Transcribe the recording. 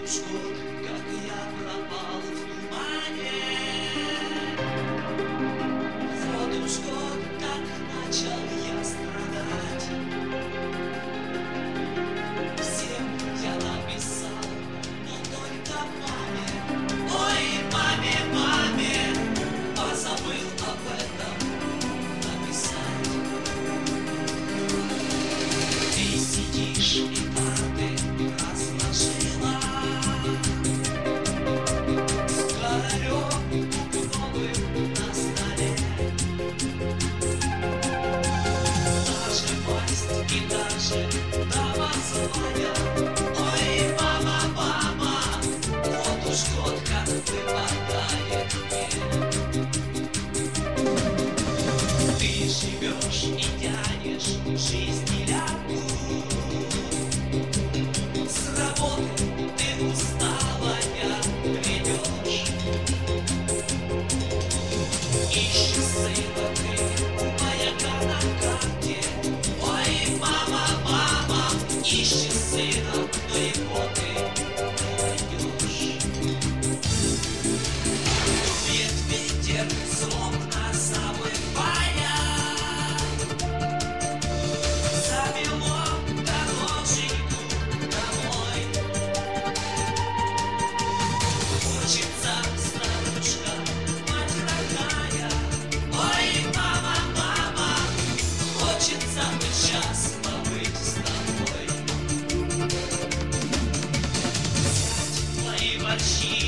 уж год, как я пропал в тумане. Вот уж год, как начал я страдать. Всем я написал, но только маме. Ой, маме, маме, позабыл об этом написать. Ты сидишь и карты разложила, с королем новым на столе. Даже власть и даже дама звонят. Ой, мама, мама, вот уж год как выпадает мне. Ты живешь и тянешь жизни ляпу. С работы ты усталая придешь. Ищешь сына ты у маяка на карте. Ой, мама, мама, ищешь сына, но его ты не найдешь. Дует ветер, словно забывая, завело дороженьку домой. Хочется, старушка, мать родная. Ой, мама, мама, хочется быть счастливо быть с тобой. Взять твои большие